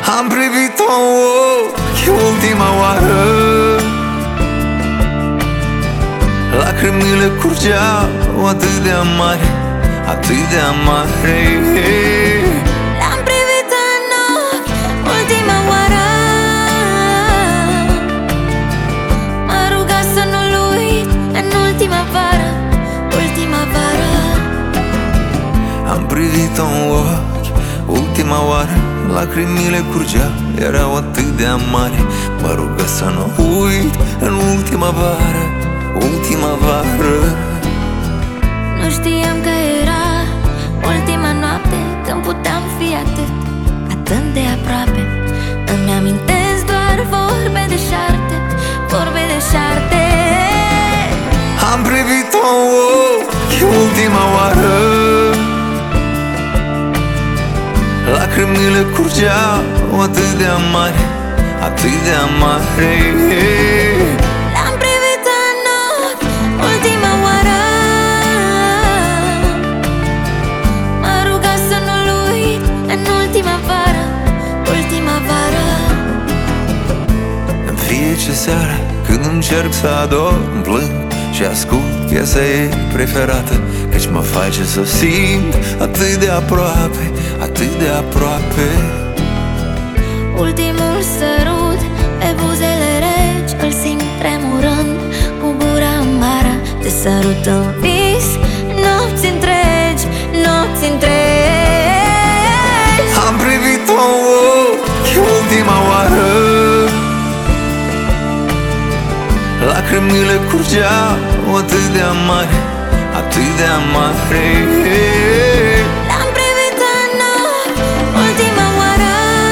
Am privit-o în ochi ultima oară, lacrimile curgeau atât de amare, atât de amare. L-am privit în ochi ultima oară, m-a rugat să nu-l uit în ultima vară, ultima vară. Am privit-o în ochi ultima oară, lacrimile curgeau, erau atât de amare. Mă rugă să nu uit în ultima vară, ultima vară. Nu știam că era ultima noapte, când puteam fi atât, atât de aproape. Îmi amintesc doar vorbe de șarte, vorbe de șarte. Am privit-o în ochi ultima oară, lacrimile curgeau atât de amare, atât de amare. L-am privit în ochi ultima oară, m-a rugat să nu-l uit în ultima vară, ultima vară. În fiecare seară când încerc să adorm, plâng și ascult piesa ei preferată, căci mă face să simt atât de aproape, atât de aproape. Ultimul sărut pe buzele reci, îl simt tremurând cu gura amară. Te sărut în vis, nopți întregi, nopți întregi. Am privit-o în ochi ultima oară, lacrimile curgeau atât de amare, atât de amare. L-am privit în ochi ultima oară,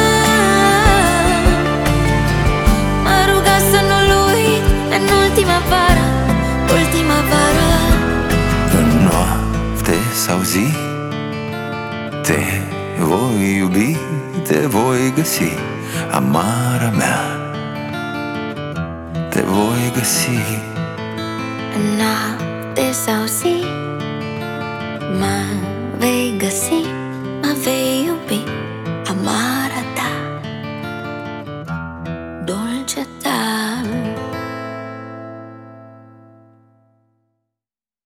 m-a rugat să nu-l uit în ultima vară, ultima vară. În noapte sau zi te voi iubi, te voi găsi, amara mea, te voi găsi. În noapte sau zi mă vei găsi, mă vei